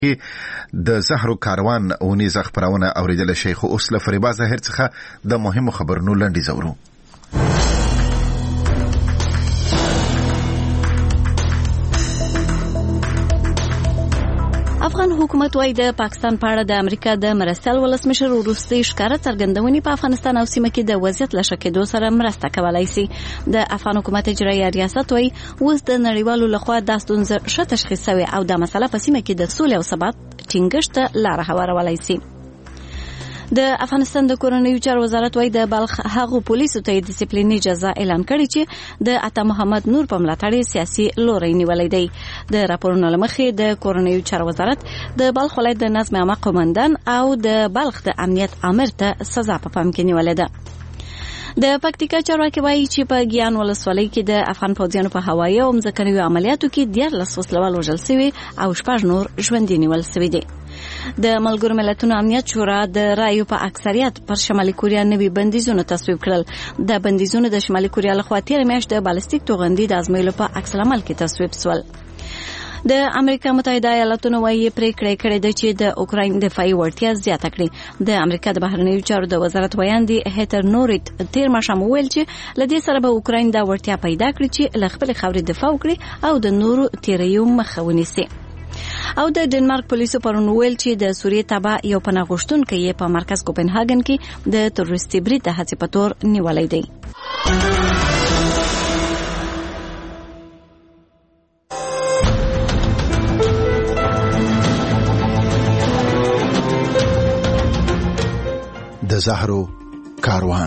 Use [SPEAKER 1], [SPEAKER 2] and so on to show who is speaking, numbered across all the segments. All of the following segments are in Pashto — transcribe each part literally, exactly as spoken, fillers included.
[SPEAKER 1] د زهرو کاروان اونیزه خبرونه اوریدل شي. خو اوس له فریبا ظاهر څخه د مهمو خبرونو لنډی زورو.
[SPEAKER 2] افغان حکومت وايي د پاکستان په اړه د امریکا د مرستیال ولسمشر وروستي ښکاره څرګندونې په افغانستان او سیمه کې د وضعیت له ښه کېدو سره مرسته کولی شي. د افغان حکومت اجرایي ریاست وايي اوس د نړیوالو لخوا دا ستونزه ښه تشخیص شوې او دا مسله په سیمه کې د سولې او ثبات ټینګښت ته لاره هوارولی شي. د افغانستان د کورنیو چارو وزارت وايي د بلخ هغو پولیسو ته ډیسپلیني جزا اعلان کړې چې د عطا محمد نور په ملاتړ سیاسي لوري نیولې دی. د راپورونو لمخې د کورنیو چارو وزارت د بلخ ولایت د نظم عامه قومندان او د بلخ د امنیت امر ته سزا په پام کې نیولې ده. د پکتیکا چارواکي وايي چې په ګیان ولسوالۍ کې د افغان پوځیانو په هوایي او مځکنیو عملیاتو کې دیارلس وسلوال وژل شوي او شپږ نور ژوندي نیول شوي دي. د ملګرو ملتونو امنیت شورا د رایو په اکثریت پر شمالي کوریا نوي بندیزونه تصویب کړل. د بندیزونو د شمالي کوریا لخوا تیر میاشت د بالستیک توغندي د ازمویلو په عکس العمل کې تصویب شول. د امریکا متحده ایالاتونو وايي پریکړه کړې ده چې د اوکراین دفاعي وړتیا زیاته کړي. د امریکا د بهرنیو چارو د وزارت ویاندي هیتر نورت تیر ماښام وویل چې لدې سره به اوکراین دا وړتیا پیدا کړي چې له خپل خاورې دفاع وکړي او د نورو تیریو مخه ونیسي. او د ډنمارک پولیسو پرون ویل چې د سوریې تبع یو پناه غوښتونکی یې په مرکز کوپنهاګن کې د تروریستي برید د هڅې په تور نیولی دی.
[SPEAKER 1] د زهرو کاروان.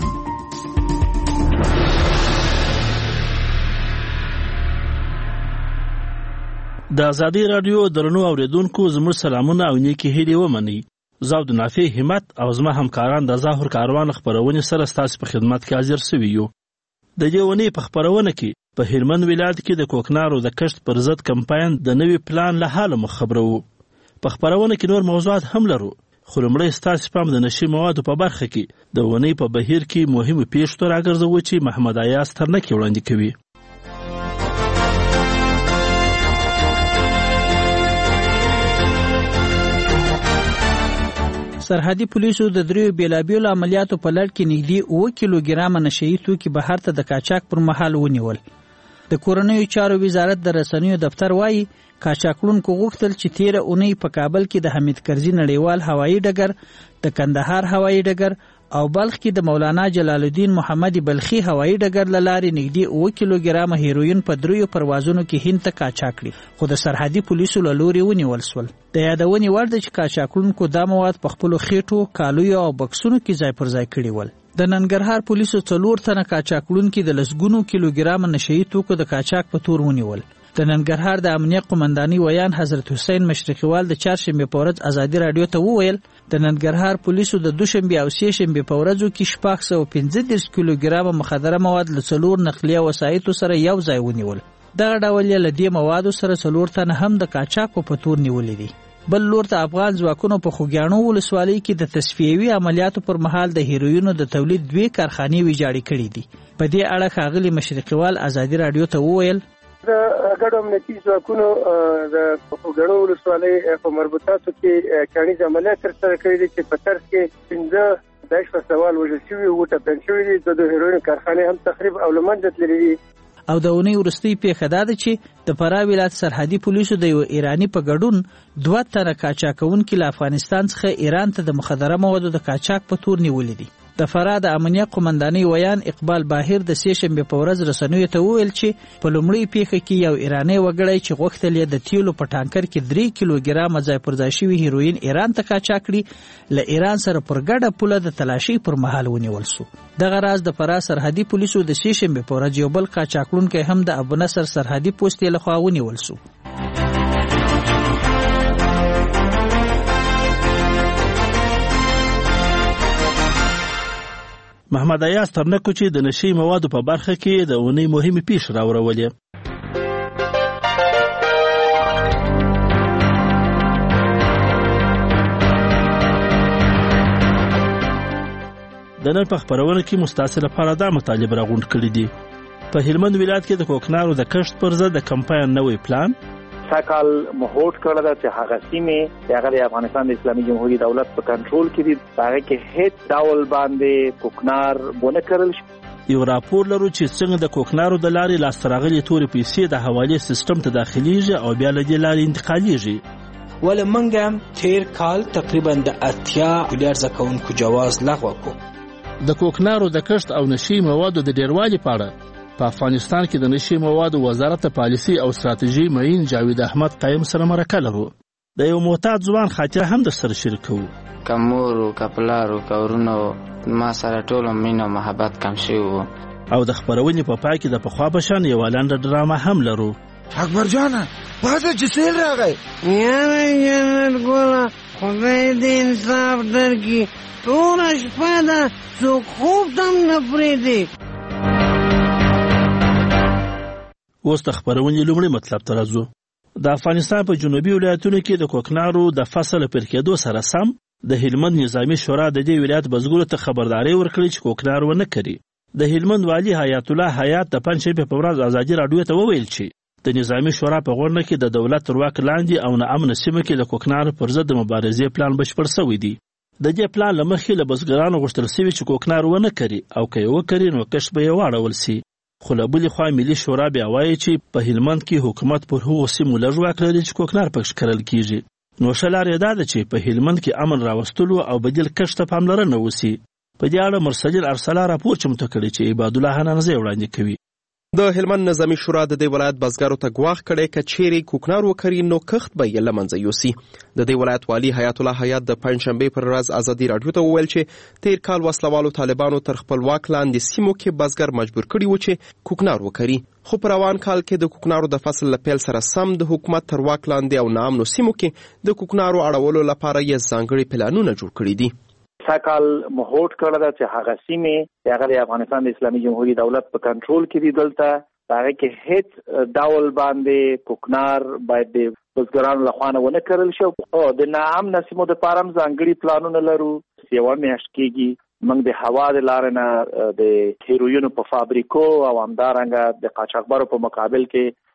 [SPEAKER 3] د ازادي رادیو درنو اوریدونکو زموږ سلامونه او نیکی هیلې ومنئ. زه د نافع همت او زما همکاران د زهر کاروان خبرونه سره ستاسو په خدمت کې حاضر شوي یو. د دې ونې په خبرونه کې په هلمند ولایت کې د کوکنارو د کښت پر ضد کمپاین د نوي پلان له حاله مخ خبرو. په خبرونه کې نور موضوعات هم لرو. خو لومړی ستاسو پام د نشي موادو په برخه کې د ونې په بهیر کې مهمه پیښو راګرځوي چې محمد ایاز ترنکي وړاندې کوي.
[SPEAKER 4] سرحدي پولیسو د دریو بیلابیلو عملیاتو په لړ کې نږدې اوه کیلوګرامه نشهیي توکي بهر ته د قاچاق پر مهال ونیول. د کورنیو چارو وزارت د رسنیو دفتر وایي قاچاقونکو غوښتل چې تیره اونۍ په کابل کې د حمید کرزي نړیوال هوایي ډګر، د کندهار هوایي ډګر او بلخ کې د مولانا جلال الدین محمد بلخي هوایي ډګر له لارې نږدې اوه کیلوګرامه هیروین په دریو پروازونو کې هند ته قاچاق کړي، خو د سرحدي پولیسو له لورې ونیول شول. د یادونې وړ ده چې قاچاقونکو دا مواد په خپلو خېټو، کالیو او بکسونو کې ځای پر ځای کړي ول. د ننګرهار پولیسو څلور تنه قاچاقونکي د لسګونو کیلوګرامه نشهیي توکو د قاچاق په تور ونیول. د ننګرهار د امنیت قومنداني ویان حضرت حسین مشرقیوال د چهارشنبې په ورځ ازادي راډیو ته وویل د ننګرهار پولیسو د دوشنبې او سه شنبې په ورځو کې شپږ سوه پنځه دېرش کیلوګرامه مخدره مواد له څلور نقلیه وسایطو سره یو ځای ونیول. دغه ډول یې له دې موادو سره څلور تنه هم د قاچاقو په تور نیولي دي. بل لور ته افغان ځواکونو په خوږیاڼو ولسوالۍ کې د تصفیوي عملیاتو پر مهال د هیروینو د تولید دوې کارخانې ویجاړې کړې دي. په دې اړه ښاغلي مشرقیوال ازادي راډیو ته وویل
[SPEAKER 5] د ګډو امنیتي ځواکونو د خوږیاڼو ولسوالۍ په مربوطاتو کې کاڼیز عملیات ترسره کړي دي چې په ترڅ کې پنځه داعش وسوال وژل شوي او ټپیان شوي دي. د هیروین کارخانې هم تخریب او له منځه تللي دي.
[SPEAKER 4] او د اونۍ وروستۍ پیښه دا ده چې د فراه ولایت سرحدي پولیسو د یو ایراني په ګډون دوه تنه قاچاقونکي له افغانستان څخه ایران ته د مخدره موادو د قاچاق په تور نیولي دي. د فراه د امنیت قومنداني ویان اقبال باهر د سه شنبې په ورځ رسنیو ته وویل چې په لومړۍ پیښه کې یو ایرانی وګړی چې غوښتل یې د تیلو په ټانکر کې درې کیلوګرامه ځای پر ځای شوي هیروین ایران ته قاچاق کړي، له ایران سره پر ګډه پوله د تلاشۍ پر مهال ونیول شو. دغه راز د فراه سرحدي پولیسو د سه شنبې په ورځ یو بل قاچاقونکی هم د ابو نصر سرحدي پوستې لخوا ونیول شو.
[SPEAKER 3] محمد ایاز ترنکو چې د نشي موادو په برخه کې د اونۍ مهمه پیښه راوړولې. د نن په خبرونه کې مستعصل لپاره دا مطالب راغونډ کړي دي. په هلمند ولایت کې د کوکنارو د کښت پر ضد د کمپاین نوې پلان
[SPEAKER 6] سکال مهوټ کړل دا چې هغه سیمه چې هغه د افغانستان د اسلامي جمهوریت دولت په کنټرول کې دي هغه کې هیڅ ډول باندې کوکنار ونه کړل شي.
[SPEAKER 3] یو راپور لرو چې څنګه د کوکنارو د لارې لاسته راغلي تورې پیسې د حوالې سیستم ته داخليږي او بیا له دې لارې انتقالېږي.
[SPEAKER 7] ول منګم تیر کال تقریبا د اتیا ملیارد زکونکو جواز لغوه کو.
[SPEAKER 3] د کوکنارو د کښت او نشي موادو د ډیروالي په اړه په افغانستان کې د نشي موادو وزارت پالیسي او ستراتیژي معین جاوید احمد قایم سره مرکه لرو. د یو معتاد ځوان خاطره هم د سره شریکو.
[SPEAKER 8] کمورو کپلارو کورونو ما سره ټول مینه محبت کم شي وو
[SPEAKER 3] او د خبرونې په پای کې د پخوا بشان یو لاند ډراما هم لرو.
[SPEAKER 9] اکبر جان پاتې چې سیل راغی
[SPEAKER 10] یاره جنت ګوره خدای دې انصاف درکړي ټوله شپه ده څوک خوب ته هم نه پرېږدي.
[SPEAKER 3] اوس د خبرونې لومړی مطلب ته راځو. د افغانستان په جنوبي ولایتونو کې د کوکنارو د فصل پر کېدو سره سم د هلمند نظامی شورا د دې ولایت بزګرو ته خبرداري ورکړي چې کوکنار ونه کړي. د هلمند والی حیات الله حیات د پنځشنبې په ورځ ازادي راډیو ته وویل چې د نظامی شورا په غونډه کې د دولت تر واک لاندې او ناامنه سیمو کې د کوکنار پر ضد د مبارزې پلان بشپړ شوی دی. د دې پلان له مخې له بزګرانو غوښتل شوي چې کوکنار ونه کړي او که یې وکړي نو کښت به یې واړول شي. خو له بلې خوا ملي شورا بیا وایي چې په هلمند کې حکومت پر هغو سیمو لږ واک لري چې کوکنار پکې کرل کیږي. نو ښه لار یې دا ده چې په هلمند کې امن راوستلو او بدیل کښت ته پاملرنه وشي. په دې اړه مرسجل ارسلا راپور چمتو کړی چې عباد الله حنانزی وړاندې کوي.
[SPEAKER 11] د هلمند نظامی شورا د دې ولایت بزګرو ته ګواښ کړی که چیرې کوکنار وکړي نو کښت به یې له منځه یوسي. د دې ولایت والي حیات الله حیات د پنجشنبې پر ورځ ازادي راډیو ته وویل چې تیر کال وسلوالو طالبانو تر خپل واک لاندې سیمو کې بزګر مجبور کړي و چې کوکنار وکړي. خو په روان کال کې د کوکنارو د فصل له پیل سره سم د حکومت تر واک لاندې او ناامنو سیمو کې د کوکنارو اړولو لپاره یې ځانګړي پلانونه جوړ کړي دي.
[SPEAKER 6] سکال مهوټ کړل دا چې هغه سیمه هغه د افغانستان د اسلامي جمهوریت دولت په کنټرول کې دي دلته هغه کې هیڅ ډول باندې کوکنار باید د بزګرانو لخوا نه ونه کړل شي. او د ناامنه سیمو د پاره زانګړي پلانونه لرو. یوه میاشت کېږي موږ د هوا د لارې نه د هیروینو په فابریکو او همدارنګه د قاچاقبرو په مقابل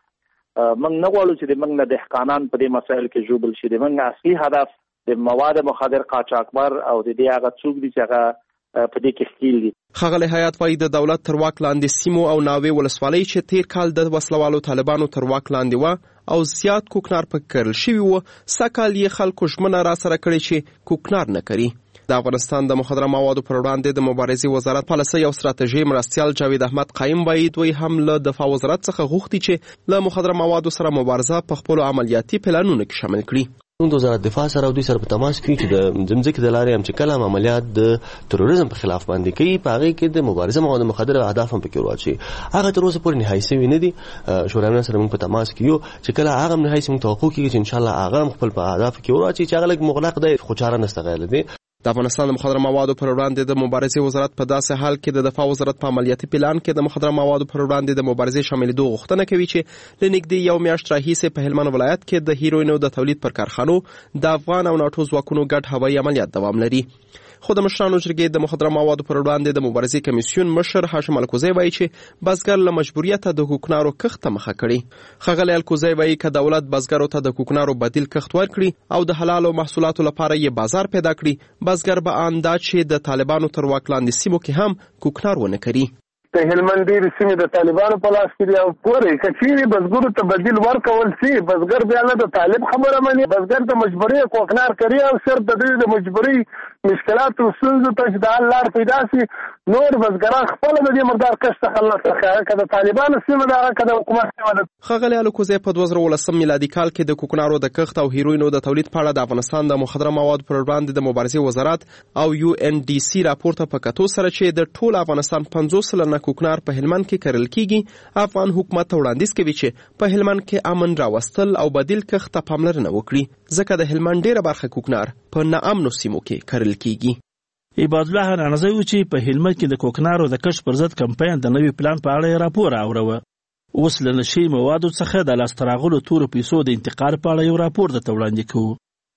[SPEAKER 6] کې موږ نه غواړو چې موږ نه دهقانان په دې مسایل کې ژوبل شي. موږ اصلي هدف د مواد مخدر قاچاقبر او د دې هغه څوک دي چې هغه په دې کې ښکیل دي.
[SPEAKER 11] ښاغلی حیات وایي د دولت تر واک لاندې سیمو او ناوې ولسوالۍ چې تیر کال د وسلوالو طالبانو تر واک لاندې وه او زیات کوکنار پکې کرل شوي وو، سږکال یې خلکو ژمنه راسره کړې چې کوکنار نه کوي. د افغانستان د مخدره موادو پر وړاندې د مبارزې وزارت پالیسي او ستراتیژي مرستیال جاوید احمد قایم وایي دوی هم له دفاع وزارت څخه غوښتي چې له مخدره موادو سره مبارزه په خپلو عملیاتي پلانونو کې شامل کړي.
[SPEAKER 12] موږ د وزارت دفاع سره او دوی سره په تماس کې چې د ځمکې د لارې هم چې کله هم عملیات د تروریزم په خلاف باندې کوي په هغې کې د مبارزه مواد مخدره اهداف هم پکې ورواچوي. هغه تر اوسه پورې نهایي سوي نه دي. شورا امنیت سره موږ په تماس کې یو چې کله هغه هم نهایي سي موږ توقع کېږي چې انشاءالله هغه هم خپل په اهدافو کې ورواچوي چې هغه لږ مغلق دی خو چاره نشته غیر دی.
[SPEAKER 11] د افغانستان د مخدره موادو پر وړاندې د مبارزې وزارت په داسې حال کې د دفاع وزارت په عملیاتي پلان کې د مخدره موادو پر وړاندې د مبارزې شاملېدو غوښتنه کوي چې له نږدې یو میاشت راهیسې په هلمند ولایت کې د هیروینو د تولید پر کارخانو د افغان او ناټو ځواکونو ګډ هوایي عملیات دوام لري. خو د مشرانو جرګې د مخدره موادو پر وړاندې د مبارزې کمیسیون مشر هاشم الکوزی وایي چې بزګر له مجبوریته د کوکنارو کښت ته مخه کړي. ښاغلی الکوزی وایي که دولت بزګرو ته د کوکنارو بدیل کښت ورکړي او د حلالو محصولاتو لپاره یې بازار پیدا کړي، بزګر به ان دا چې د طالبانو تر واک لاندې سیمو کې هم کوکنار ونه کړي.
[SPEAKER 5] د هلمند ډېرې سیمې د طالبانو په لاس کې دي او پورې که چیرې بزګرو ته بدیل ورکول شي بزګر بیا نه د طالب خبره مني، بزګر د مجبورۍ کوکنار کوي او صرف د دوی د مجبورۍ مشکلاتو ستونزو ته چې د حل لار پیدا شي نور بزګران خپله د دې مقدار کښت څخه خلاص کړي که د طالبانو سیمه ده هغه که د حکومت سیمه ده.
[SPEAKER 11] ښاغلی الکوزی په دوه زره ولسم میلادي کال کې د کوکنارو د کښت او هیروینو د تولید په اړه د افغانستان د مخدره موادو پر وړاندې د مبارزې وزارت او یو ان ډي سي راپور ته په کتو سره چې د ټول افغانستان پنځوس سلنه کوکنار په هلمند کې کرل کیږي، افغان حکومت ته وړاندیز کوي چې په هلمند کې امن راوستل او بدیل کښت ته پاملرنه وکړي ځکه د هلمند ډیره برخه کوکنار په ناامنو سیمو کې کرل کیږي.
[SPEAKER 3] عباد الله حنانزی و چې په هلمند کې د کوکنارو د کښت پر ضد کمپاین د نوي پلان په اړه راپور اوروه. اوس له نشي موادو څخه د لاسته راغلو تورو پیسو د انتقال په اړه یو راپور درته وړاندې کوو.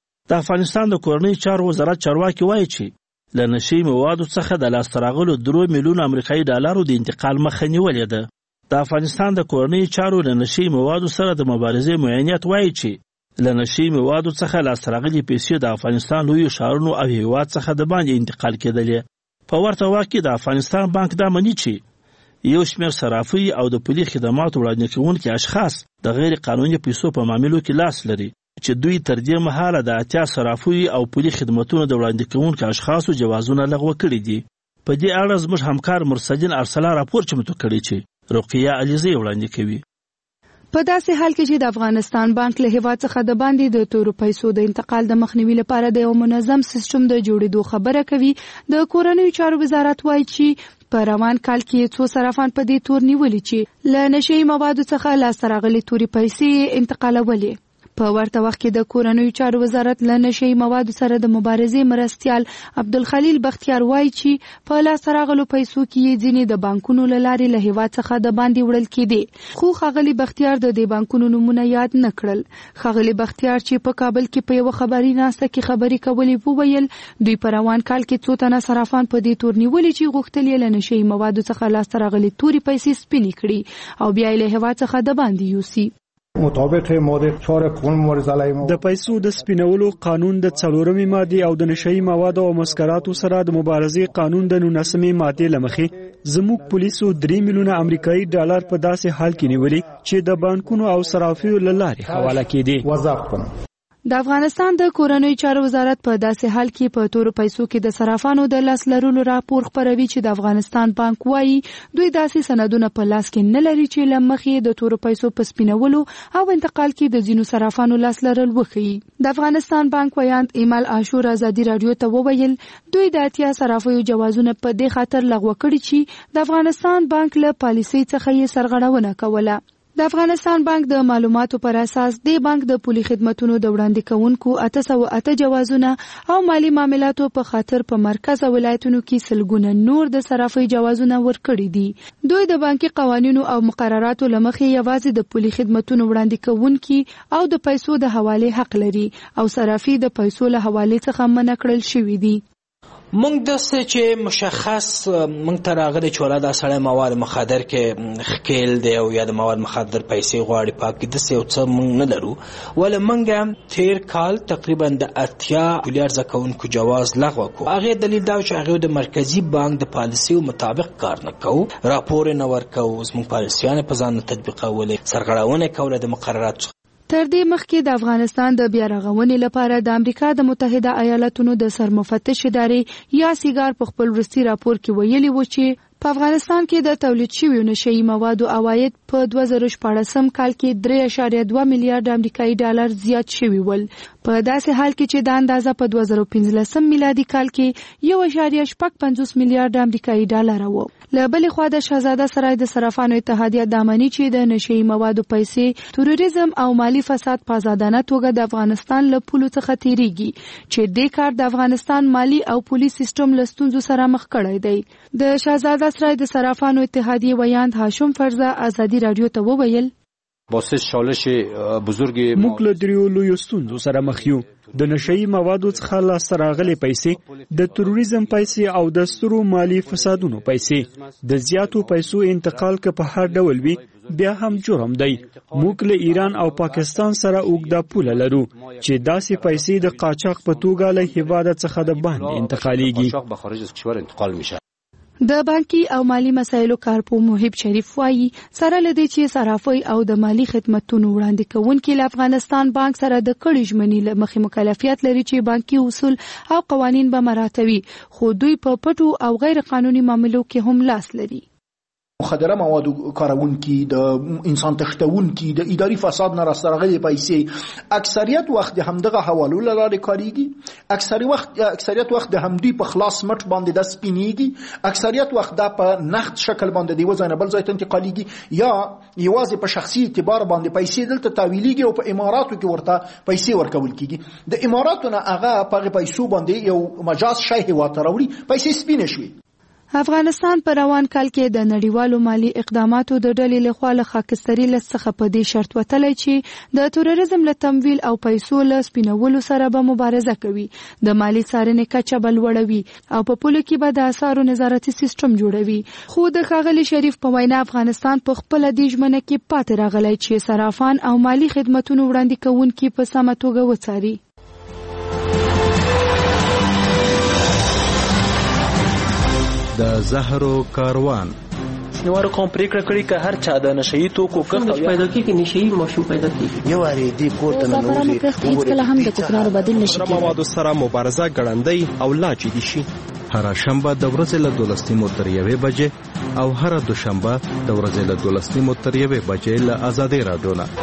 [SPEAKER 3] د افغانستان د کورنۍ چارو وزارت چارواکي وایي چې له نشي موادو څخه د لاسته راغلو درو میلیون امریکایي ډالرو د انتقال مخه نیولې ده. د افغانستان د کورنۍ چارو له نشي موادو سره د مبارزې معاینات وایي چې له نشي موادو څخه لاسته راغلي پیسې د افغانستان لویو ښارونو او هیواد څخه د باندې انتقال کېدلې. په ورته وخت کې د افغانستان بانک دا مني چې یو شمېر صرافي او د پولي خدماتو وړاندې کوونکي اشخاص د غیر قانوني پیسو په معاملو کې لاس لري چې دوی تر دې مهاله د اتیا صرافي او پولي خدماتونو د وړاندې کوونکو اشخاصو جوازونه لغوه کړي دي. په دې اړه زموږ همکار مرسدین ارسلا راپور چمتو کړی چې رقیه علیزی وړاندې کوي.
[SPEAKER 13] په داسې حال کې چې د افغانستان بانک له هیواد څخه د باندې د تورو پیسو د انتقال د مخنیوي لپاره د یو منظم سیستم د جوړېدو خبره کوي. د کورنیو چارو وزارت وایي چې په روان کال کې څو صرافان په دې تور نیولي چې له نشي موادو څخه لاسته راغلي توري پیسې انتقالولې. په ورته وخت کې د کورنیو چارو وزارت له نشي موادو سره د مبارزې مرستیال عبدالخلیل بختیار وایي چې په لاسته راغلو پیسو کې ځینې د بانکونو له لارې له هیواد څخه د باندې وړل کېدې. خو ښاغلي بختیار د دې بانکونو نومونه یاد نه کړل. ښاغلي بختیار چې په کابل کې په یوه خبري ناسته کې خبرې کولې وویل دوی په روان کال کې څو تنه صرافان په دې تور نیولي چې غوښتل یې له نشي موادو څخه لاسته راغلي توري پیسې سپینې کړي او بیا یې له هیواد څخه د باندې یوسي.
[SPEAKER 14] مطابق ماده چهار قانون مبارزه علیه د پیسو د سپینولو قانون د څلورمې ماده او د نشئی موادو او مسکراتو سره د مبارزې قانون د نولسمې ماده لمخې زموږ پولیسو درې میلیونه امریکایي ډالر په داسې حال کې نیولي چې د بانکونو او صرافیو له لارې حواله کېدي. وضاحت کوم
[SPEAKER 13] د افغانستان د کورنیو چارو وزارت په داسې حال کې په تورو پیسو کې د صرافانو د لاس لرلو راپور خپروي چې د افغانستان بانک وایي دوی داسې سندونه په لاس کې نه لري چې له مخې د تورو پیسو په سپینولو او انتقال کې د ځینو صرافانو لاس لرل وښيي. د افغانستان بانک ویاند ایمل عاشور ازادي رادیو ته وویل دوی د اتیا صرافیو جوازونه په دې خاطر لغوه کړي چې د افغانستان بانک له پالیسۍ څخه یې سرغړونه کوله. د افغانستان بانک د معلوماتو پر اساس د بانک د پولي خدماتو د وړاندې کوونکو اته سوه اته جوازونه او مالی معاملاتو په خاطر په مرکز او ولایتونو کې سلګونه نور د صرافي جوازونه ورکړي دي. دوی د بانکي قوانینو او مقرراتو لمخې یوازې د پولي خدماتو وړاندې کوونکي او د پیسو د حواله حق لري او صرافي د پیسو له حواله څخه منع کړل شوی دي.
[SPEAKER 7] مونږ د څه چې مشخص مونږ ته راغلی چې ولا دا سړی مواد مخدر کې ښکیل دی او یا د مواد مخدر پیسې غواړي پاکې داسې یو څه مونږ نه لرو. ولې مونږ تیر کال تقریبا د اتیا پولي عرضه کوونکو جواز لغوه کړو. هغې دلیل دا چې هغوی د مرکزي بانک د پالیسیو مطابق کار نه کوو، راپور یې نه ورکوو، زموږ پالیسیانې په ځان نه تطبیقولې، سرغړونه یې کوله د مقرراتو.
[SPEAKER 13] تر دې مخکې د افغانستان د بیا رغونې لپاره د امریکا د متحده ایالاتونو د سرمفتش ادارې یا سیګار په خپل وروستي راپور کې ویلي و چې په افغانستان کې د تولید شویو نشئی موادو عواید په دوه زره شپاړسم کال کې درې اعشاریه دوه میلیارډ امریکایي ډالر زیات شوي ول، په داسې حال کې چې دا اندازه په دوه زره پنځلسم میلادي کال کې یو اعشاریه شپږ پنځوس میلیارډ امریکایي ډالر و. له بلې خوا د شهزاده سرای د صرافانو اتحادیه دا مني چې د نشئی موادو پیسې تروریزم او مالی فساد په آزادانه توګه د افغانستان له پولو څخه تیریږي چې دې کار د افغانستان مالی او پولی سیستم له ستونزو سره مخ کړی دی. د شهزاده سرای د صرافانو اتحادیه ویاند هاشم فرزه ازادي رادیو ته وویل
[SPEAKER 15] با سه چالش بزرگ
[SPEAKER 16] موږ له دریو لویو ستونزو سره مخ یو. د نشئی موادو څخه لاسته راغلي پیسې، د تروریزم پیسې او د سترو مالی فسادونو پیسې. د زیاتو پیسو انتقال که په هر ډول وي بیا هم جرم دی. موږ له ایران او پاکستان سره اوږده پوله لرو چې داسې پیسې د قاچاق په توګه له هیواد څخه د باندې انتقالیږي.
[SPEAKER 13] د بانکي او مالی مسایلو کارپو محب شریف وایي سره لدی چې صرافي او د مالی خدماتونو وړاندې کوونکي له افغانستان بانک سره د کړي ژمنې له مخې مکلفیت لري چې بانکي اصول او قوانین به مراعاتوي، خو دوی په پټو او غیر قانوني معاملو کې هم لاس لري.
[SPEAKER 17] مخدره موادو کارونکي، د انسان تښتونکي، د اداري فساد نه راسته راغلي پیسې اکثریت وخت د همدغه حوالو له لارې کاریږي. اکثریت وخت اکثریت وخت د همدوی په خلاص مټ باندې د سپینېږي. اکثریت وخت دا په نقد شکل باندې د یو ځای نه بل ځای ته انتقالیږي یا یوازې په شخصي اعتبار باندې پیسې دلته تاویلیږي او په اماراتو کې ورته پیسې ورکول کیږي. د اماراتو نه هغه په پیسو باندې یو مجاز شی هېواد ته راوړي، پیسې سپینې شوي.
[SPEAKER 13] افغانستان په روان کال کې د نړیوالو مالی اقداماتو د ډلې لخوا له خاکستري لست څخه په دې شرط وتلی چې د تروریزم له تمویل او پیسو له سپینولو سره به مبارزه کوي، د مالی څارنې کچه به لوړوي او په پولو کې به د اسعارو نظارتي سیستم جوړوي. خو د ښاغلي شریف په وینا افغانستان په خپله دې ژمنه کې پاتې راغلی چې صرافان او مالی خدمتونو وړاندې کوونکي په سمه توګه وڅاري.
[SPEAKER 18] د زهرو کاروان
[SPEAKER 7] شنوارو کوم پریکړه کړې که هر چا د نشئی توکو کښت
[SPEAKER 19] پیدا کیږي، نشئی ماشوم پیدا کیږي، یو اړې دی کوټه نه نوځي
[SPEAKER 2] هیڅ کله هم د کوکنارو بدیل نشي کېدای.
[SPEAKER 11] موادو سره مبارزه ګړندۍ او لا جدي شي.
[SPEAKER 18] هر شنبه د ورځې له دولس نیمو تر یوې بجې او هر دوشنبه د ورځې له دولس نیمو تر یوې بجې له آزادۍ راډیو نه.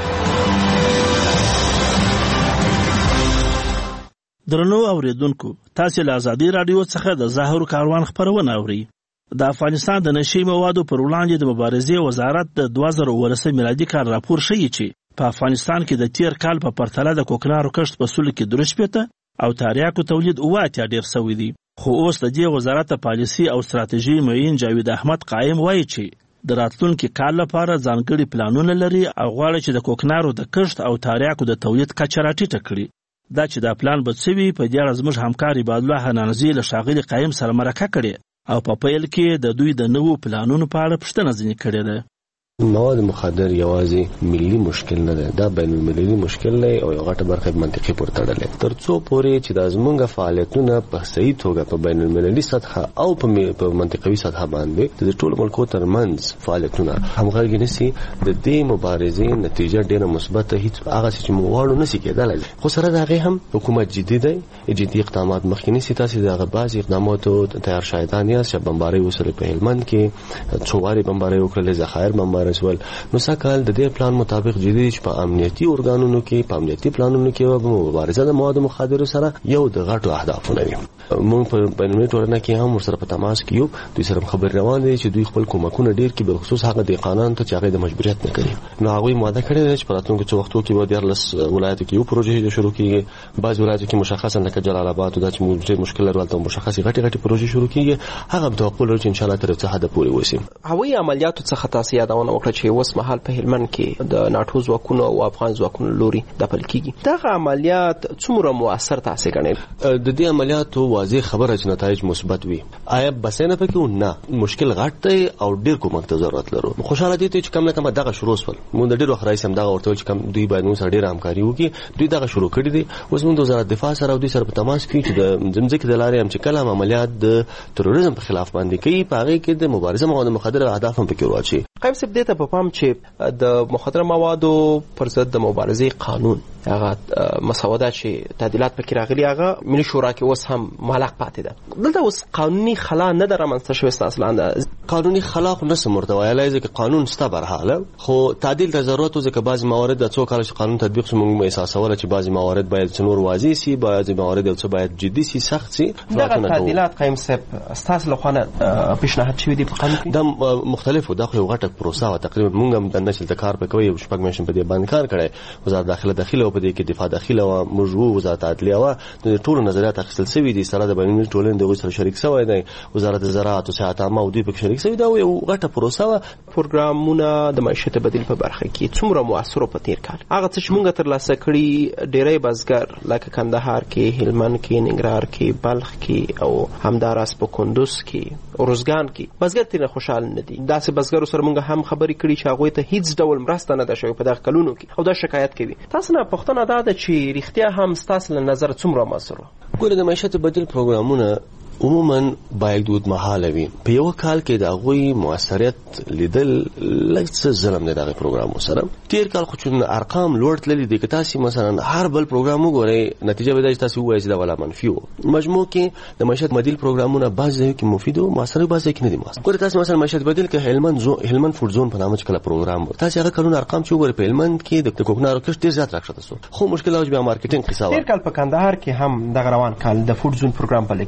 [SPEAKER 3] درنو اوریدونکو، تاسو له آزادۍ راډیو څخه د زهرو کاروان خبرونه اورئ. د افغانستان د نشئی موادو پر وړاندې د مبارزې وزارت د دوه زره اوولسم میلادي کال راپور ښیي چې په افغانستان کې د تیر کال په پرتله د کوکنارو کښت په سلو کې درې شپېته او تریاکو تولید اوه اتیا ډېر سوی دی. خو اوس د دې وزارت پالیسي او ستراتیژي معین جاوید احمد قایم وایي چې د راتلونکي کال لپاره ځانګړي پلانونه لري او غواړي چې د کوکنارو د کښت او تریاکو د تولید کچه راټیټه کړي. دا چې دا پلان به څه وي، په دې اړه زموږ همکار عبادالله حنانزي له ښاغلي قایم سره مرکه کړې او په پیل کې د دوی د نوو پلانونو په اړه پوښتنه ځینې کړې ده.
[SPEAKER 12] مواد مخدر یوازې ملي مشکل نه ده، دا بین المللي مشکل دی او یو غټه برخه منطقي پورې تړلې. تر څو پورې چې د زمونږ فعالیتونه په صحیح توګه په بین المللي سطح او په منطقوي سطح باندې د ټولو ملکو ترمنځ فعالیتونه همغږي نشي، د دې مبارزې نتیجه ډېره مثبته هیڅ هغه چې موږ غواړو نشي کېدلی. خو سره د هغې هم حکومت جدي دی، جدي اقدامات مخکې نیسي. تاسې د هغه بعضې اقداماتو تیار شاهدان یاست چې بمبارۍ وسوې په هلمند کې، څو وارې بمبارۍ وکړلې، ذخایر بمبارۍ ول. نو سکهال د دې پلان مطابق جدي چې په امنیتي ارګانونو کې په امنیتي پلانونو کې به مبارزه د موادو مخدرو سره یو د غټو اهدافونه وي. موږ په بینالمللي ټولنه کې هم ورسره په تماس کې یو، دوی سره خبرې روان دي چې دوی خپل کومکونه ډېر کړي، بخصوص هغه دهقانانو ته چې هغه د مجبوریت نه کوي. نو هغوی ماده کړې ده چې په راتلونکو څو وختو کې به دیارلس ولایتو کې یو پروژې شروع کېږي. بعض ولایتو کې مشخصا لکه جلال آباد او دا چې موږ ډېر مشکل لرو هلته مشخصې غټې غټې پروژې شروع کېږي. هغه به توقع لرو چې انشاءالله تر څه حده پورې وشي.
[SPEAKER 11] هوایي عملیاتو څخه تاسو یادونه وکړه چې اوس مهال په هلمند کې د ناټو ځواکونو او افغان ځواکونو لوري د پل کېږي. دغه عملیات څومره مؤثر تاسو ګڼئ؟
[SPEAKER 12] د دې عملیاتو واضح خبره چې نتایج مثبت وي. آیا بسنه پکې نه، مشکل غټ دی او ډیر کومک ته ضرورت لرو. خوشاله دي چې کم نه کم دغه شروع وسول. موږ د ډیر وخت راځم دغه ورته چې کم دوی باید موږ سره ډیر همکاري وکړي. دوی دغه شروع کړی دي. اوس موږ د وزارت دفاع سره او دوی سره په تماس کې چې د زمزک د لارې هم چې کله عملیات د تروریزم په خلاف باندې کوي، په هغه کې د مبارزه مواد مخدر اهداف هم پکې ورواچي.
[SPEAKER 11] قایم صاحب دې ته په پام چې د مخدر موادو پر ضد د مبارزې قانون هغه مسودات چې تعدیلات پکې راغلي هغه ملي شورا کې اوس هم معلق پاتې ده. دلته اوس قانوني خلا نه ده رامنځته شوې اصلا.
[SPEAKER 12] قانوني خلا خو نسم ورته ویلای ځکه قانون ستا برحاله، خو تعدیل ته ضرورت و ځکه بعضې موارد د څو کاله چې قانون تطبیق شو موږ احساسوله چې بعضې موارد باید څه نور واضح سي، بعضې موارد یو څه باید جدي سي، سخت سي.
[SPEAKER 11] دغه تعدیلات قایم صاحب ستاسو لخوا نه پیشنهاد شوي دي په قانون کې؟
[SPEAKER 12] دا مختلفو، دا خو یو غټه پروسه وه. تقریبا موږ هم د نشل د کار په کوي شپږ میاشتې په دې باندې کار کړی. وزارت داخله داخله او په دې کې دفاع داخله او موږ وو وزارت عدلیه وه. د ټولو نظریات اخیستل سوي دي، سره د بینالمللي ټولنې د هغوی سره شریک سوی دی. وزارت زراعت او صحت عامه او دوی پکې شریک سوي دا یو غټه پروسه وه.
[SPEAKER 11] پروګرامونه د معیشت بدیل په برخه کې څومره مؤثر په تیر کال هغه څه چې موږ ترلاسه کړي، ډېری بزګر لکه کندهار کې، هلمند کې، ننګرهار کې، بلخ کې او همداراز په کندوز کې، ارزګان کې بزګر ترې خوشحال نه دي. داسې بزګرو سره موږ هم خبرې کړي چې هغوی ته هیڅ ډول مرسته نه ده شوې په دغه کلونو کې او دا شکایت کوي. تاسو نه پوښتنه دا ده چې رښتیا هم ستاسو له نظر څومره مؤثر وو؟
[SPEAKER 12] ګوره د معیشت بدیل پروګرامونه عموما باید دود محاله وي. په یو کال کې د هغوی مؤثریت لیدل لږ څه ظلم دی دغه پروګرامو سره. تیر کال خو چون ارقام لوړ تللي دي، که تاسې مثلا هر بل پروګرام وګورئ نتیجه به دا چې تاسې ووایئ چې دا والا منفي و. مجموع کې د معیشت بدیل پروګرامونه بعضې ځایو کې مفید و، مؤثر بعضې ځایو کې نه دي مؤثر. ګورئ تاسې مثلا معیشت بدیل کې هلمند زون هلمند فوډ زون په نامه چې کله پروګرام و، تاسې هغه کلونه ارقام چې وګورئ په هلمند کې د کوکنارو کښت ډېر زیات راښکته سو. خو مشکل دا چې بیا مارکیټینګ قصه وه.
[SPEAKER 11] تیر کال په کندهار کې هم دغه روان کال د فوډ زون پروګرام پلی کېږي.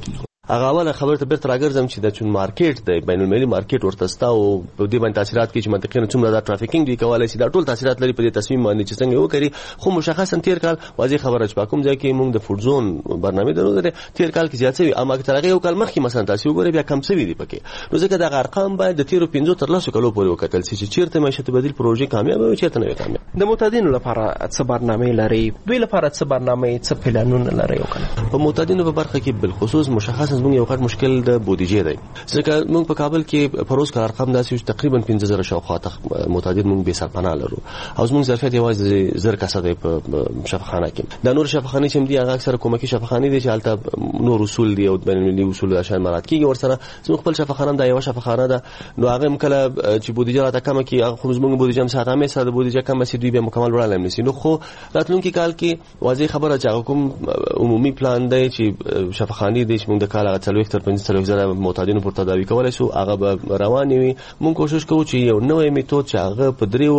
[SPEAKER 12] هغه اوله خبره ته بیرته راګرځم چې د چون مارکیټ دی بین المللي مارکیټ ورته ستا او په دې باندې تاثیرات کې چې منطقي نه څومره دا ټرافیکینګ دی کولای شي دا ټول تاثیرات لري په دې تصمیم باندې چې څنګه وکړي. خو مشخصا تیر کال واضح خبره چې په کوم ځای کې موږ د فوډ زون برنامه درلوده تیر کال کې زیات شوی اما تر هغه یو کال مخکې مثلا تاسو وګورئ بیا کم شوی دی پکې. نو ځکه دا ارقام باید د تیرو پنځو تر لسو کلو پورې وکتل شي چې چیرته معیشت بدیل پروژې کامیاب وي چیرته نه کامیاب.
[SPEAKER 11] د معتادینو لپاره څه برنامه لري دوی لپاره څه برنامه څه پلانونه لري وکړه
[SPEAKER 12] په معتادینو په برخه کې بالخصوص مشخصا موږ یو غټ مشکل د بودیجې دی ځکه موږ په کابل کې پروز کار ارقام داسې چې تقریبا پنځه زره شاوخوا معتادین موږ به سرپناه لرو او موږ ظرفیت یوازې زر کسه دی په شفاخانه کې. د نور شفاخانه چې دی هغه اکثره کومکی شفاخانه دي چې البته نور اصول دی او بین المللي اصول عشان مراد کیږي ورسره موږ خپل شفاخانه د یو شفاخانه ده نو هغه مکله چې بودیجه راته کم کی هغه خو موږ بودیجه هم ساته مې ساده بودیجه کم سي دوی به مکمل وړاندې نشي. نو خو راتلونکي کال کې واضح خبره چې کوم عمومي پلان دی چې شفاخانه دي چې موږ د کال هغه څلوي تر پنځه څلوي زره معتادینو پر تداوی کولای شو هغه به رواني وي. موږ کوشش کوو چې یو نوې میتود چې هغه په دریو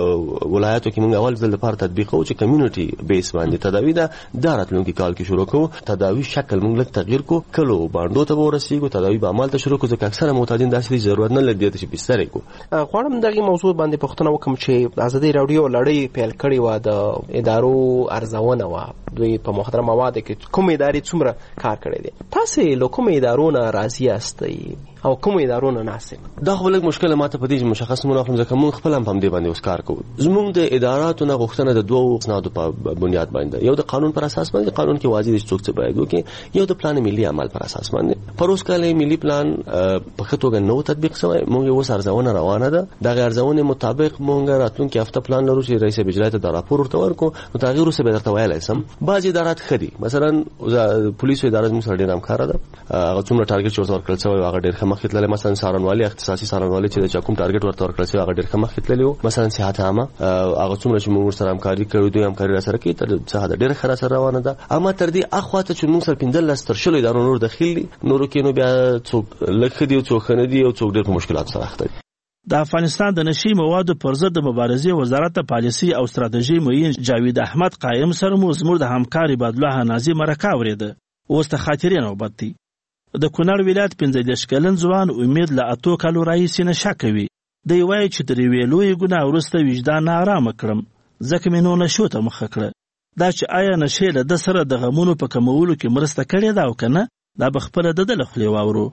[SPEAKER 12] ولایتو کې موږ اول ځل لپاره تطبیق کوو چې کمیونټي بیس باندې تداوی ده دا راتلونکي کال کې شروع کوو. تداوی شکل موږ لږ تغییر کوو کلو باندې ته ورسېږو تداوی به عمل ته شروع کوو ځکه اکثره معتادین داسې ضرورت نه لري چې بستر کو.
[SPEAKER 11] غواړم دغه موضوع باندې پوښتنه وکم چې ازادي راډیو لړۍ پیل کړې و د ادارو ارزونه و دوی په محترم مواد کې کوم ادارې څومره کار کړی دي تاسو له کوم ادارو نه راضي یاستئ او کوم ادارو نه ناسم؟
[SPEAKER 12] دا خو لږ مشکل ماته په دې مشخص مونږ خپل ځکه مونږ خپل هم په دې باندې اوس کار کوو. زموږ د اداراتو نه غوښتنه د دوو اسنادو په بنیاد باندې یو د قانون پر اساس باندې قانون کې واضح دي چې څوک څه باید وکړي یو د پلان ملي عمل پر اساس باندې. پروس کال ملي پلان په خطوګه نو تطبیق شوی مونږ اوس ارزونه روانه ده د ارزونه مطابق مونږ راتلونکي هفته پلان لرو چې رئیس بجلات د راپور ورته ورکو نو تغییر وسه به درته ویلای سم. بعضی ادارات خدي مثلا پولیس اداره موږ سره ډیر هم کار ده هغه څومره ټارګټ چې ورته ورکړل شوی هغه ډیر خمخې تللی مثلا سارنوالي اختصاصي سارنوالي چې د کوم ټارګټ ورته ورکړل شوی هغه ډیر خمخې تللی وو. مثلا صحت عامه هغه څومره چې موږ سره همکاري کړو دوی همکاري سره کوي تر څه ډیر خره سره روانه ده. اما تر دې اخواته چې موږ سره پندل لستر شلو ادارو نور داخلي نورو کې نو بیا څوک لکه دی او څوک نه دی او څوک ډیر مشکلات سره اخته دي.
[SPEAKER 3] د افغانستان د نشي موادو پر ضد د مبارزې وزارت پالیسي او ستراتیژي معین جاوید احمد قائم سره مو زموږ د همکاري بدله نازي مرکه ورېده اوس ته خاطرې نوبت دي. د کونړ ولایت پنځه دېرش کلن ځوان امید له اتو کالو راهیسې نشه کوي. دی وایي چې ترې ویلوی ګناه وروسته وجدان آرامه کړم ځکه مې نو نشو ته مخه کړه. دا چې آیا نشې له ده سره د غمونو په کمولو کې مرسته کړې ده او که نه دا به خپله د ده له خولې واورو.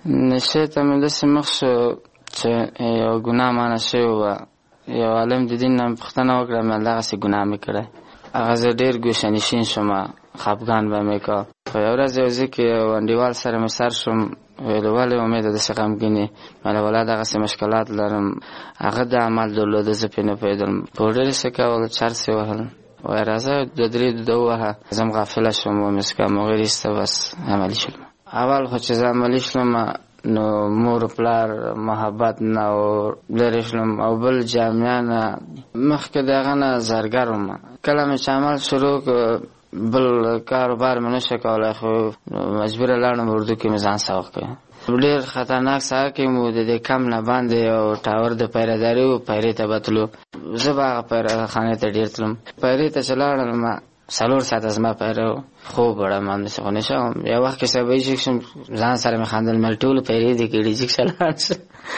[SPEAKER 8] نشې ته مې داسې مخ شو چې یو ګناه مانه شوی وه یو عالم د دین نه پوښتنه وکړه مې دغسې ګناه مې کړی هغه زه ډېر ګوشهنشین شوم خفګان به مې کا. په یو ورځ یو ځای کې یو انډیوال سره مې سر شوم ویلو ولې امیده داسې غمګین یې مله ولا دغسې مشکلات لرم هغه د عمل درلوده زه پرې نه پوهېدلم پوډر یې څه کول چرس یې وهل وایي راځه دوه درې دوده ووهه زه هم غافله شوم ومې څه کړم هغوی ایسته بس عملي شولم. اول خو چې زه عملي شلم نو مور پلار محبت نه او لرې شلم او بل جامعه نه مخکې د هغه نه زرګر وم کله مې چې عمل شروع بل کاروبار مې نشه کولی خو مجبوره لاړم اردو کې مې ځان سوق کړی. ډېر خطرناک سهار کې مو د دې کم نه باندې یو ټاور د پیرهداري و پیرې ته به تلو زه به هغه پیرهخانې ته ډېر تلم پیرې ته چې لاړم څلور ساعته زما پیره خوب وړم همداسې خو نشه وم یو وخت کې سبا جیک شم ځان سره مې خندل مې ټولو پیرې دي کړي جیک شه لاړ شه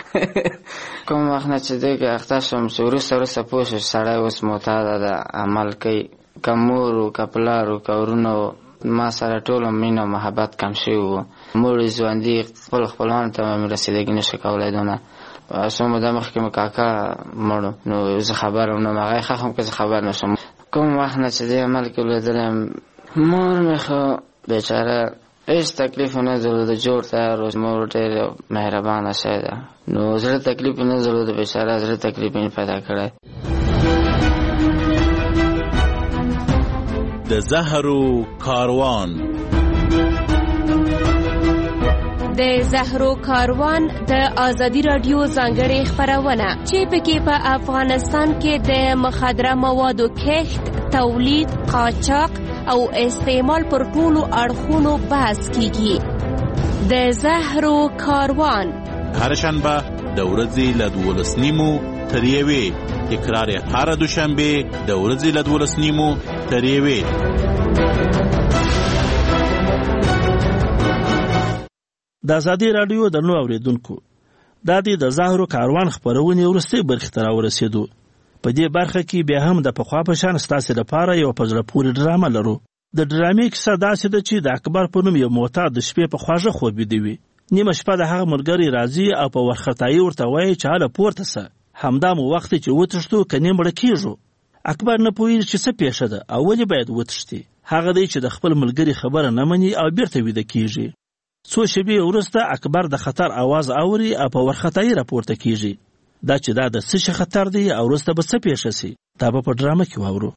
[SPEAKER 8] کوم وخت نه چې دی کې اخته شم چې وروسته وروسته پوه شو سړی اوس معتاده ده عمل کوي که مور و که پلار و که ورونه و ما سره ټول مینه او محبت کم شوي وو مور یې ژوندي خپل خپلوانو ته مې رسېدګي نشه کولی دونه څو موده مخکې مې کاکا مړو نو زه خبر وم نو هغه یې ښه هم که زه خبر نه شم کوم وخت نه چې دې عمل کې لیدلم مور مې خو بیچاره هېڅ تکلیف نه درلوده جوړ تیار و مور ډېر مهربانه شی ده نو زړه تکلیف نه درلوده بیچاره زړه تکلیف یې پیدا کړی.
[SPEAKER 20] د زهرو کاروان
[SPEAKER 21] د زهرو کاروان د آزادي رادیو ځانګړې خپرونه چې پکې په افغانستان کې د مخدره موادو کښت، تولید، قاچاق او استعمال پر ټولو اړخونو بحث کیږي. د زهرو کاروان
[SPEAKER 20] هر شنبه د ورځې له دولس نیمو تر یوې تکرار هر دوشنبه د ورځې له دولس نیمو تر یوې.
[SPEAKER 3] د ازادي رادیو درنو اوریدونکو دا د ظاهرو کاروان خبرونه ورسته برخه تر ورسېدو. په دې برخه کې بیا هم د پخوا په شان ستاسو لپاره یو پزړه پورې ډرامه لرو. د ډرامې کیسه داسې ده چې د اکبر په نوم یو معتاد د شپې په خواږه خوب دی. نیمه شپه د هغه مرګري راځي او په ورختای ورته وایي چې حاله پورته سه. همدا مو وخت چې وتښتو کني مړ کیږو. اکبر نه پوهیږي چې څه پیښه ده او ولې باید وتښتي. هغه دی چې د خپل ملګری خبره نه مني او بیرته ویده کیږي. څو شېبې وروسته اکبر د خطر आवाज اوري او په ورختای راپورته کیږي. دا چې دا د څه شي خطر دی او وروسته به څه پیښه شي دا به په ډرامه کې واورو.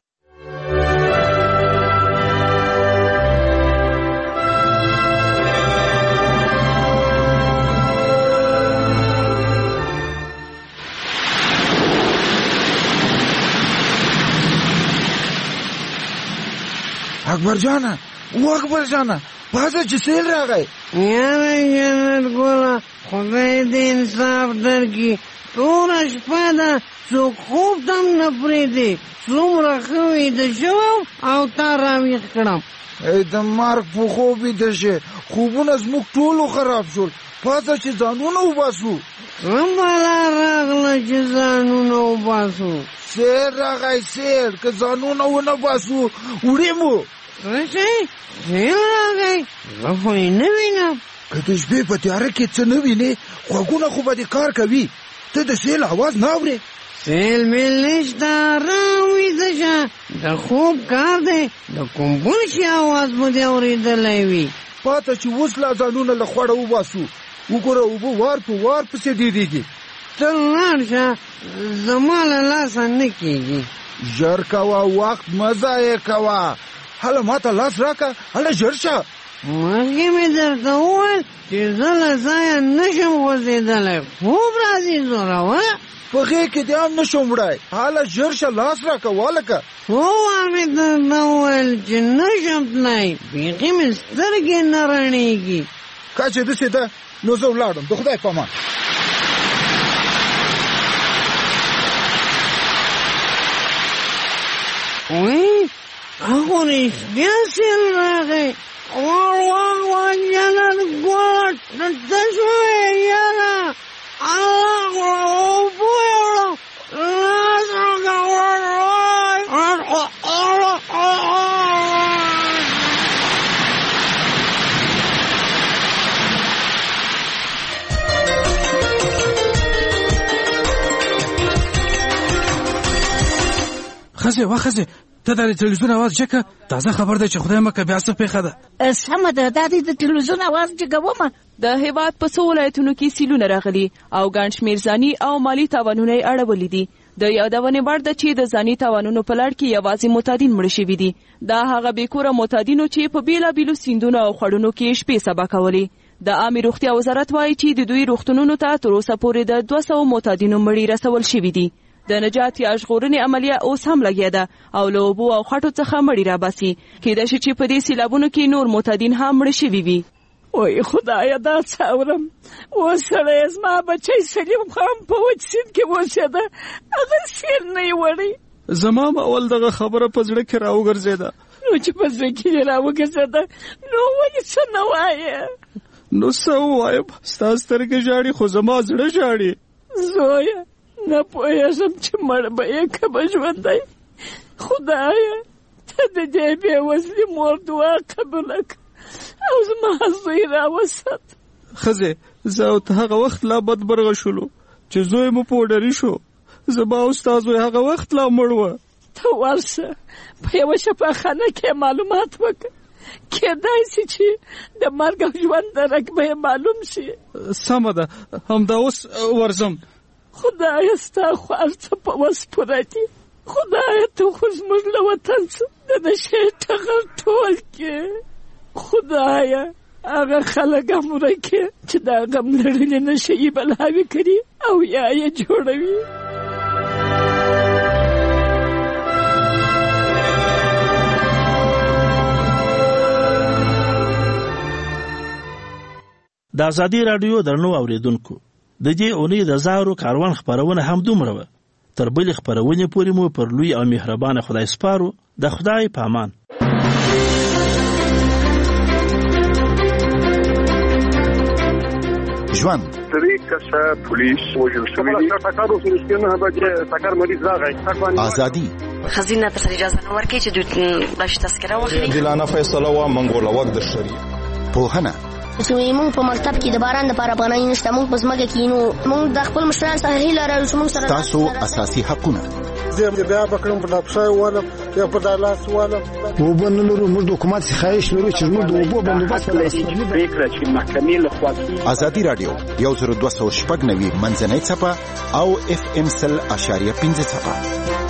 [SPEAKER 9] اکبر جانا او اکبر جانا پازه چې سیل راغی.
[SPEAKER 10] یاره جنت ګوله خدای دې انصاف درکړي. ټوله شپه ده څوک خوب تم نه پرېږدي. څومره ښه ویده شوم او تا راویښ کړم.
[SPEAKER 9] ای د مرګ په خوب ویده شې. خوبونه زموږ ټولو خراب شول. پازه چې ځانونه وباسو.
[SPEAKER 10] څه بلا راغله چې ځانونه وباسو.
[SPEAKER 9] سیل راغی سیل. که ځانونه ونه باسو وړې مو.
[SPEAKER 10] څه شی سیل راغی؟ زه خو یې نه وینم.
[SPEAKER 9] که د شپې په تیاره کې څه نه وینې غوږونه خو به دې کار کوي. ته د سیل اواز نه اورې؟
[SPEAKER 10] سیل میل نشته. ارام ویده شه. د خوب کار دی. د کوم بل شي اواز مو دې اورېدلی وي.
[SPEAKER 9] پاته چې اوس لا ځانونه له خوړه وباسو. وګوره اوبه وار په وار پسې ډېرېږي.
[SPEAKER 10] ته لاړ شه. زما له لاسه نه کېږي.
[SPEAKER 9] ژر کوه وخت مه ضایع کوه. هله ما ته لاس راکړه. هله ژر شه.
[SPEAKER 10] مخکې مې درته وویل چې زه له ځایه نه شم غورځېدلی. خوب راځي زوروره.
[SPEAKER 9] په غېږ کې دې هم نه شم وړی. هله ژر شه لاس راکړه والکه.
[SPEAKER 10] څو وار مې درته وویل چې نه شم تللی. بیخي مې سترګې نه رڼېږي.
[SPEAKER 9] که چې داسې ده نو زه ولاړم. د خدای په امان.
[SPEAKER 10] وی هغه رښتیا سیل راغی. وار وار وار جنت ګوله ته شوې یاره. الله اوبه یوړه. لاس
[SPEAKER 1] خزه وا خزه ته د تلویزیون आवाज چکه. تازه خبر ده چې خدای مکه بیا څه پیښه ده.
[SPEAKER 22] سمه ده. دا د تلویزیون आवाज جګومه.
[SPEAKER 23] د هیواد په څو ولایتونو کې سیلونه راغلي او ګڼ شمېر ځاني او مالي تاوانونه یې اړولي دي. د یادونې وړ ده چې د ځاني تاوانونو په لړ کې یوازې معتادین مړه شوي دي. دا هغه بېکوره معتادینو چې په بېلابېلو سیندونو او خړونو کې شپې سبا کولې. د عامې روغتیا وزارت وایي چې د دوی روغتونونو ته تر اوسه پورې د دوه سوو معتادینو مړي رسول شوي دي. د نجات یا ژغورنې عملیه اوس هم لګیا ده او له اوبو او خټو څخه مړي راباسي. کېدای شي چې په دې سیلابونو کې نور معتادین هم مړه شوي وي.
[SPEAKER 22] وای خدایه دا څه اورم. اوس سړی زما بچی سلیم خان په وچ سیند کې اوسېده. هغه سیل نه یې وړی.
[SPEAKER 1] زما هم اول دغه خبره په زړه کې راوګرځېده.
[SPEAKER 22] نو چې په زړه کې یې راوګرځېده نو ولې څه نه وایې؟
[SPEAKER 1] نو څه ووایم؟ ستا سترګې ژاړي خو زما زړه ژاړي.
[SPEAKER 22] زویه نه پوهېږم چې مړ به یې که به ژوندی. خدایه ته د دې بېوزلي مور دعا قبوله کړه او زما زوی راوسات.
[SPEAKER 1] ښځې زه او ته هغه وخت لا بدبرغه شولو چې زوی مو پوډري شو. زما او ستا زوی هغه وخت لا مړ وه.
[SPEAKER 22] ته ورشه په یوه شفاخانه کې معلومات وکړه. کېدای شي چې د مرګ او ژوند درک به یې معلوم شي.
[SPEAKER 1] سمه ده همدا اوس ورځم.
[SPEAKER 22] خدایه ستا خو هر څه په وس پوره دي. خدایه ته خو زموږ له وطن څخه د نشې ټغر ټول کې. خدایه هغه خلک هم ورکې چې دا غم لرلې نشه یې بلاوې کړي او یا یې جوړوي.
[SPEAKER 3] د ازادي رادیو درنو اوریدونکو د دې اونۍ د زارو کاروان خبرونه هم دومره وه. تر بلې خبرونې پورې مو پر لوی او مهربانه خدای سپارو. د خدای په امان.
[SPEAKER 4] ژوند
[SPEAKER 5] درې کسه پولیس وژل شوي دي ټکر وشو چې نه بجې ټکر مریض راغی
[SPEAKER 4] ازادي
[SPEAKER 6] خزینه تر اجازه نه ورکړي چې دوی بلش تذکره واخلي
[SPEAKER 4] عادلانه فیصله و منګول وخت د شریعت پوهنه
[SPEAKER 24] چې موږ په مکتب کې د باران لپاره پناه نشته موږ په ځمکه کې نو موږ د خپل مشران سره هیله لرو چې موږ سره
[SPEAKER 4] تاسو اساسي حقونه
[SPEAKER 25] زه بیا بکرم په دپښای والم یا په دالاس والم
[SPEAKER 26] وبن لرو موږ د حکومت خواهش لرو چې موږ د اوبو بندوبست
[SPEAKER 5] پریکړه چې محکمې له خوا
[SPEAKER 4] ازادي رادیو یو زر دوه سوه شپږ نوي منځنۍ څپه او اف ام سل اشاریه پنځه څپه